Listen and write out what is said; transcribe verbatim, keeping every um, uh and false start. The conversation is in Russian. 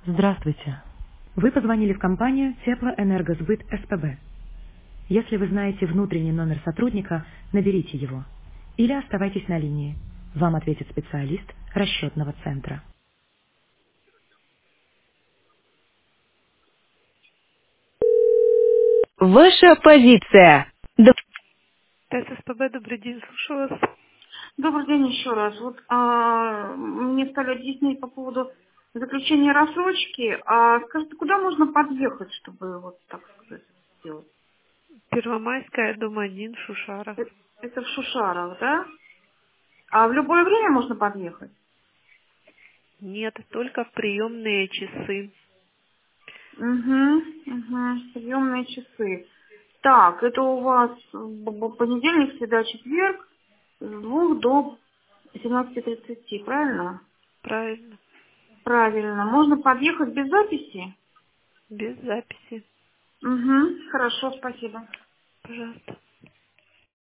Здравствуйте. Вы позвонили в компанию Теплоэнергосбыт СПБ. Если вы знаете внутренний номер сотрудника, наберите его. Или оставайтесь на линии. Вам ответит специалист расчетного центра. Ваша позиция. Д- ТССПБ, добрый день, слушаю вас. Добрый день еще раз. Вот а, мне стали объяснять по поводу заключения рассрочки. А скажите, куда можно подъехать, чтобы вот так сказать сделать? Первомайская, дом один, Шушара. Э- Это в Шушарах, да? А в любое время можно подъехать? Нет, только в приемные часы. Угу, угу. Приемные часы. Так, это у вас б- б- понедельник, среда, четверг с двух до семнадцати тридцати, правильно? Правильно, Правильно. Можно подъехать без записи? без записи. Угу, хорошо, спасибо. Пожалуйста.